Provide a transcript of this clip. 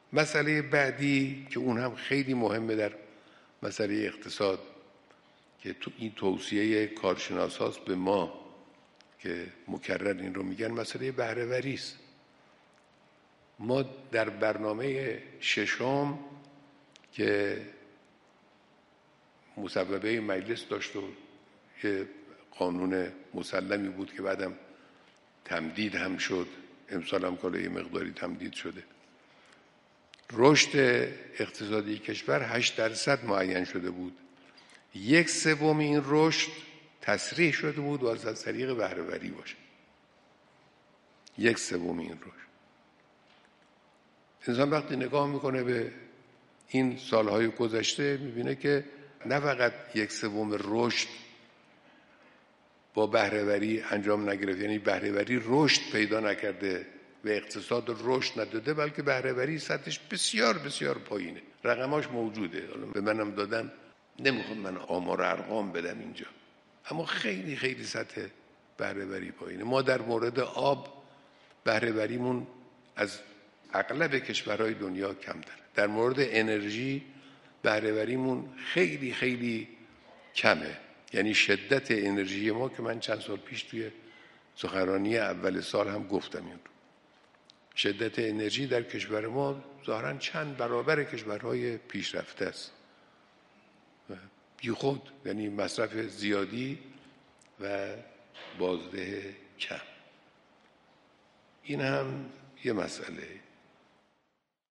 مسئله بعدی که اون هم خیلی مهمه در مسئله اقتصاد که تو این توصیه کارشناس هاست به ما که مکرر این رو میگن، مسئله بهره‌وری است. ما در برنامه ششم که مصوبه مجلس داشت و که قانون مسلمی بود که بعدم تمدید هم شد، امسال هم کالا یه مقداری تمدید شده، رشد اقتصادی کشور 8% معین شده بود. 1/3 این رشد تصریح شده بود و از طریق بهره‌وری باشه. 1/3 این رشد. انسان وقتی نگاه میکنه به این سالهای گذشته میبینه که نه فقط 1/3 رشد با بهره‌وری انجام نگرفت، یعنی بهره‌وری رشد پیدا نکرده و اقتصاد رشد نداده، بلکه بهره‌وری سطحش بسیار بسیار پایینه. رقماش موجوده، حالا به منم دادن، نمیخوام من آمار ارقام بدم اینجا، اما خیلی خیلی سطح بهره‌وری پایینه. ما در مورد آب بهره‌وریمون از اغلب کشورهای دنیا کمتره. در مورد انرژی بهره‌وریمون خیلی خیلی کمه. یعنی شدت انرژی ما که من چند سال پیش توی سخنرانی اول سال هم گفتم این رو، شدت انرژی در کشور ما ظاهراً چند برابر کشورهای پیشرفته است. بیخود، یعنی مصرف زیادی و بازده کم. این هم یه مسئله.